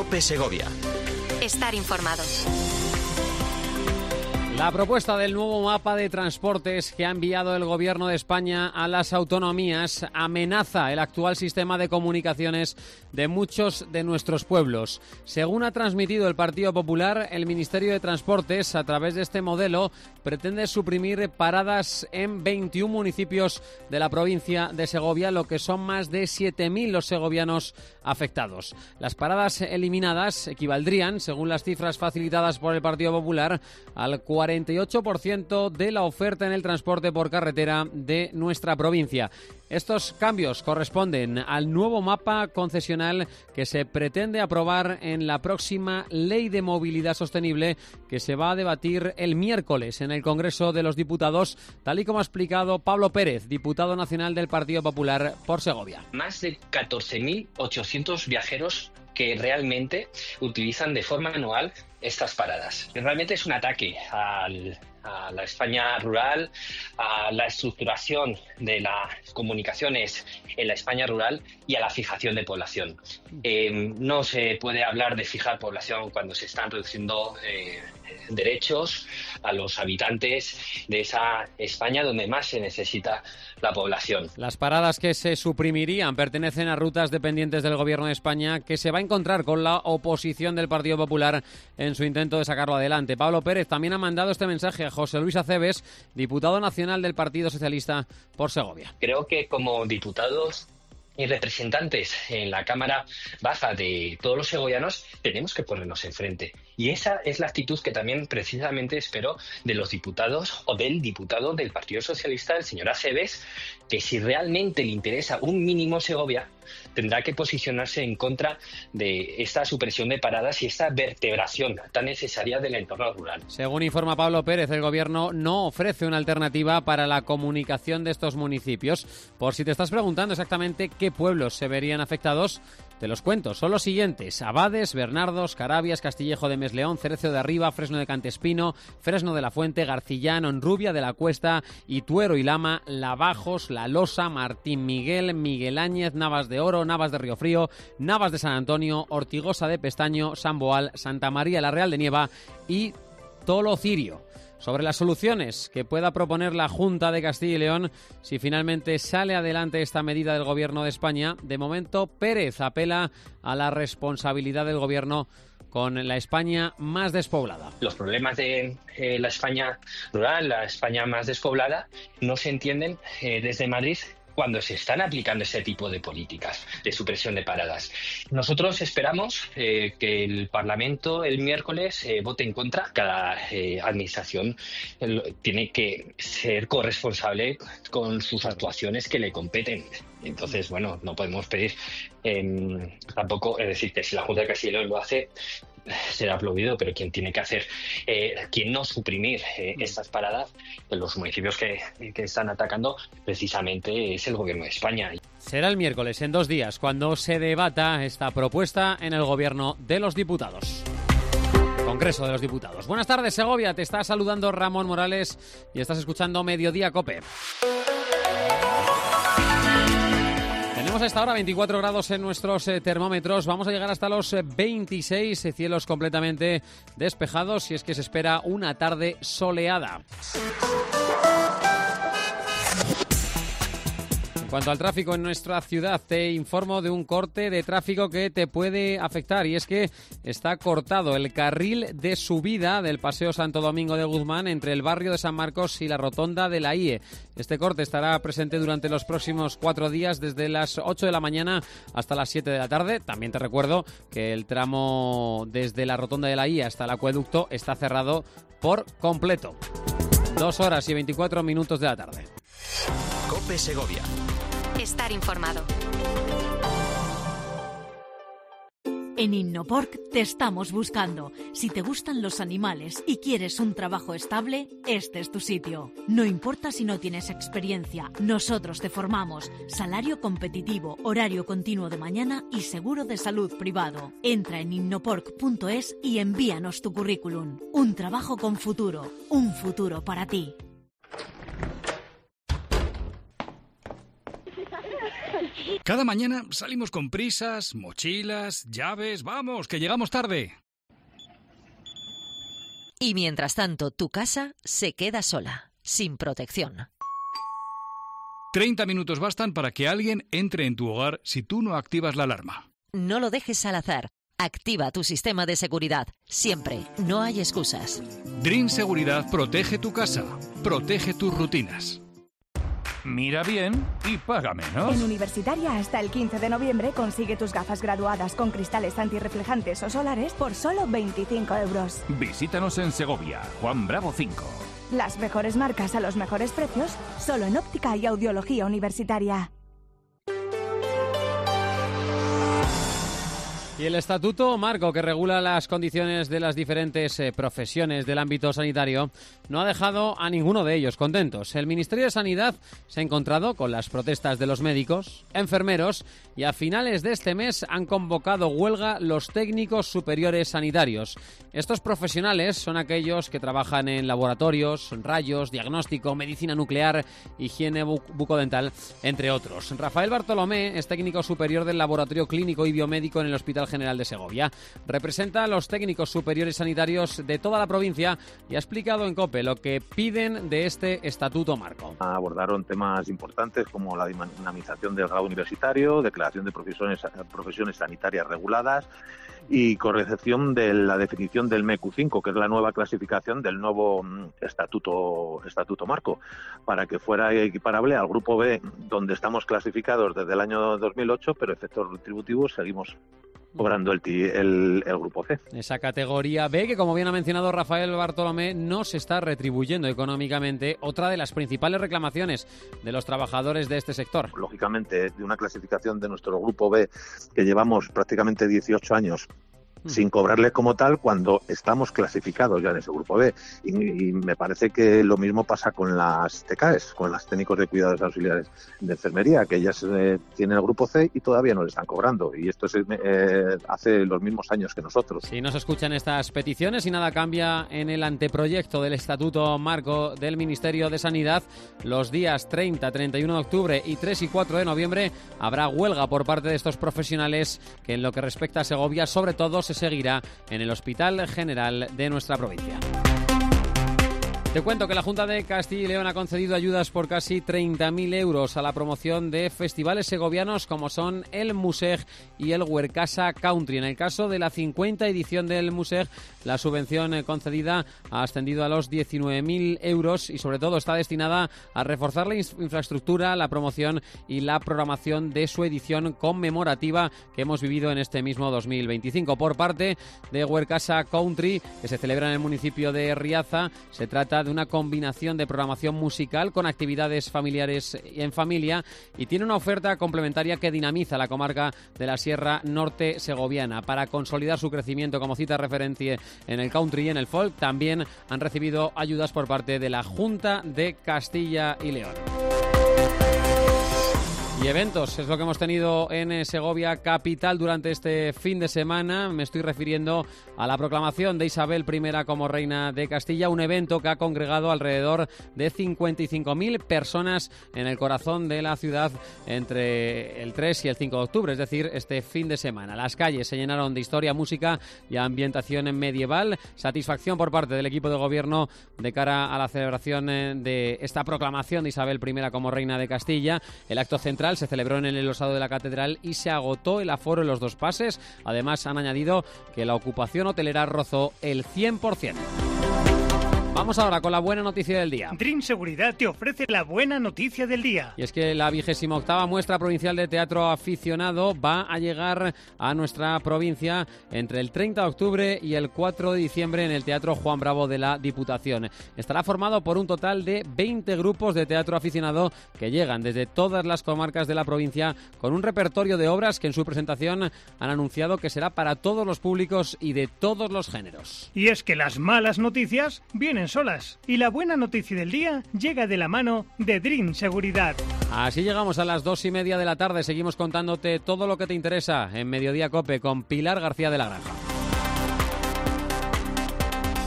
COPE Segovia. Estar informado. La propuesta del nuevo mapa de transportes que ha enviado el Gobierno de España a las autonomías amenaza el actual sistema de comunicaciones de muchos de nuestros pueblos. Según ha transmitido el Partido Popular, el Ministerio de Transportes, a través de este modelo, pretende suprimir paradas en 21 municipios de la provincia de Segovia, lo que son más de 7.000 los segovianos afectados. Las paradas eliminadas equivaldrían, según las cifras facilitadas por el Partido Popular, al 48% de la oferta en el transporte por carretera de nuestra provincia. Estos cambios corresponden al nuevo mapa concesional que se pretende aprobar en la próxima Ley de Movilidad Sostenible, que se va a debatir el miércoles en el Congreso de los Diputados, tal y como ha explicado Pablo Pérez, diputado nacional del Partido Popular por Segovia. Más de 14.800 viajeros que realmente utilizan de forma anual estas paradas. Realmente es un ataque a la España rural, a la estructuración de las comunicaciones en la España rural y a la fijación de población. No se puede hablar de fijar población cuando se están reduciendo derechos a los habitantes de esa España donde más se necesita la población. Las paradas que se suprimirían pertenecen a rutas dependientes del Gobierno de España, que se va a encontrar con la oposición del Partido Popular en su intento de sacarlo adelante. Pablo Pérez también ha mandado este mensaje a José Luis Aceves, diputado nacional del Partido Socialista por Segovia. Creo que como diputados y representantes en la Cámara Baja de todos los segovianos tenemos que ponernos enfrente. Y esa es la actitud que también precisamente espero de los diputados o del diputado del Partido Socialista, el señor Aceves, que si realmente le interesa un mínimo Segovia, tendrá que posicionarse en contra de esta supresión de paradas y esta vertebración tan necesaria del entorno rural. Según informa Pablo Pérez, el Gobierno no ofrece una alternativa para la comunicación de estos municipios. Por si te estás preguntando exactamente qué pueblos se verían afectados, te los cuento. Son los siguientes: Abades, Bernardos, Carabias, Castillejo de Mesleón, Cerezo de Arriba, Fresno de Cantespino, Fresno de la Fuente, Garcillán, Honrubia de la Cuesta, Ituero y Lama, Lavajos, La Losa, Martín Miguel, Miguel Áñez, Navas de Oro, Navas de Riofrío, Navas de San Antonio, Ortigosa de Pestaño, San Boal, Santa María la Real de Nieva y Tolocirio. Sobre las soluciones que pueda proponer la Junta de Castilla y León si finalmente sale adelante esta medida del Gobierno de España, de momento Pérez apela a la responsabilidad del Gobierno con la España más despoblada. Los problemas de la España rural, la España más despoblada, no se entienden desde Madrid cuando se están aplicando ese tipo de políticas de supresión de paradas. Nosotros esperamos que el Parlamento el miércoles vote en contra. Cada administración tiene que ser corresponsable con sus actuaciones que le competen. Entonces, bueno, no podemos pedir tampoco, es decir, que si la Junta de Castilla y León lo hace, será aplaudido, pero quien tiene que hacer, quien no suprimir estas paradas en los municipios que están atacando, precisamente es el Gobierno de España. Será el miércoles, en 2 días, cuando se debata esta propuesta en el Gobierno de los Diputados. Congreso de los Diputados. Buenas tardes, Segovia. Te está saludando Ramón Morales y estás escuchando Mediodía COPE. Tenemos a esta hora 24 grados en nuestros termómetros. Vamos a llegar hasta los 26, cielos completamente despejados, y es que se espera una tarde soleada. En cuanto al tráfico en nuestra ciudad, te informo de un corte de tráfico que te puede afectar, y es que está cortado el carril de subida del Paseo Santo Domingo de Guzmán entre el barrio de San Marcos y la rotonda de la IE. Este corte estará presente durante los próximos 4 días, desde las 8 de la mañana hasta las 7 de la tarde. También te recuerdo que el tramo desde la rotonda de la IE hasta el acueducto está cerrado por completo. 2 horas y 24 minutos de la tarde. COPE Segovia. Estar informado. En Innoporc te estamos buscando. Si te gustan los animales y quieres un trabajo estable, este es tu sitio. No importa si no tienes experiencia, nosotros te formamos. Salario competitivo, horario continuo de mañana y seguro de salud privado. Entra en innoporc.es y envíanos tu currículum. Un trabajo con futuro, un futuro para ti. Cada mañana salimos con prisas, mochilas, llaves, vamos, que llegamos tarde. Y mientras tanto, tu casa se queda sola, sin protección. 30 minutos bastan para que alguien entre en tu hogar si tú no activas la alarma. No lo dejes al azar. Activa tu sistema de seguridad. Siempre. No hay excusas. Dream Seguridad protege tu casa. Protege tus rutinas. Mira bien y paga menos. En Universitaria, hasta el 15 de noviembre, consigue tus gafas graduadas con cristales antirreflejantes o solares por solo 25 euros. Visítanos en Segovia, Juan Bravo 5. Las mejores marcas a los mejores precios, solo en óptica y audiología Universitaria. Y el Estatuto Marco, que regula las condiciones de las diferentes profesiones del ámbito sanitario, no ha dejado a ninguno de ellos contentos. El Ministerio de Sanidad se ha encontrado con las protestas de los médicos, enfermeros y a finales de este mes han convocado huelga los técnicos superiores sanitarios. Estos profesionales son aquellos que trabajan en laboratorios, rayos, diagnóstico, medicina nuclear, higiene bucodental, entre otros. Rafael Bartolomé es técnico superior del Laboratorio Clínico y Biomédico en el Hospital General de Segovia. Representa a los técnicos superiores sanitarios de toda la provincia y ha explicado en COPE lo que piden de este Estatuto Marco. Abordaron temas importantes como la dinamización del grado universitario, declaración de profesiones sanitarias reguladas y corrección de la definición del MEQ5, que es la nueva clasificación del nuevo Estatuto Marco, para que fuera equiparable al Grupo B, donde estamos clasificados desde el año 2008, pero efectos retributivos seguimos cobrando el Grupo C. Esa categoría B que, como bien ha mencionado Rafael Bartolomé, no se está retribuyendo económicamente, otra de las principales reclamaciones de los trabajadores de este sector. Lógicamente, de una clasificación de nuestro Grupo B que llevamos prácticamente 18 años sin cobrarle como tal cuando estamos clasificados ya en ese Grupo B. Y me parece que lo mismo pasa con las TKEs, con las técnicos de cuidados auxiliares de enfermería, que ellas tienen el Grupo C y todavía no le están cobrando. Y esto es hace los mismos años que nosotros. Si no se escuchan estas peticiones y nada cambia en el anteproyecto del Estatuto Marco del Ministerio de Sanidad, los días 30, 31 de octubre y 3 y 4 de noviembre habrá huelga por parte de estos profesionales que, en lo que respecta a Segovia, sobre todo se seguirá en el Hospital General de nuestra provincia. Te cuento que la Junta de Castilla y León ha concedido ayudas por casi 30.000 euros a la promoción de festivales segovianos como son el Museg y el Huercasa Country. En el caso de la 50 edición del Museg, la subvención concedida ha ascendido a los 19.000 euros y sobre todo está destinada a reforzar la infraestructura, la promoción y la programación de su edición conmemorativa que hemos vivido en este mismo 2025. Por parte de Huercasa Country, que se celebra en el municipio de Riaza, se trata de una combinación de programación musical con actividades familiares en familia y tiene una oferta complementaria que dinamiza la comarca de la Sierra Norte segoviana. Para consolidar su crecimiento como cita referencia en el country y en el folk, también han recibido ayudas por parte de la Junta de Castilla y León. Y eventos, es lo que hemos tenido en Segovia capital durante este fin de semana. Me estoy refiriendo a la proclamación de Isabel I como reina de Castilla, un evento que ha congregado alrededor de 55.000 personas en el corazón de la ciudad entre el 3 y el 5 de octubre, es decir, este fin de semana. Las calles se llenaron de historia, música y ambientación medieval. Satisfacción por parte del equipo de gobierno de cara a la celebración de esta proclamación de Isabel I como reina de Castilla. El acto central se celebró en el osado de la catedral y se agotó el aforo en los dos pases. Además, han añadido que la ocupación hotelera rozó el 100%. Vamos ahora con la buena noticia del día. Dream Seguridad te ofrece la buena noticia del día. Y es que la 28ª Muestra Provincial de Teatro Aficionado va a llegar a nuestra provincia entre el 30 de octubre y el 4 de diciembre en el Teatro Juan Bravo de la Diputación. Estará formado por un total de 20 grupos de teatro aficionado que llegan desde todas las comarcas de la provincia con un repertorio de obras que en su presentación han anunciado que será para todos los públicos y de todos los géneros. Y es que las malas noticias vienen solas y la buena noticia del día llega de la mano de Dream Seguridad. Así llegamos a las 2:30 de la tarde. Seguimos contándote todo lo que te interesa en Mediodía COPE con Pilar García de la Granja.